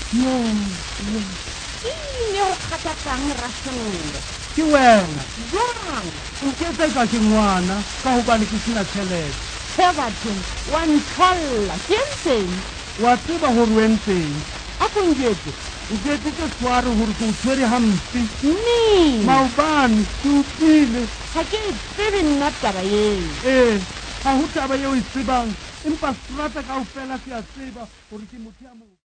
ne o kgatatsang Rasello? Ke wena. Jwang? Nketsa ka ke ngwana ka hobane ke sena tjhelete. Everton wa ntlholla ke entseng? Wa tseba hore o entseng? A ko njetse. Nketse ke tshware hore ke o tshwere hampe. Maobane ke utlwile. Ha ke tsebe nna taba eo. Ha ho taba eo e tsebang, empa strata kaofela ke a tseba hore ke motho ya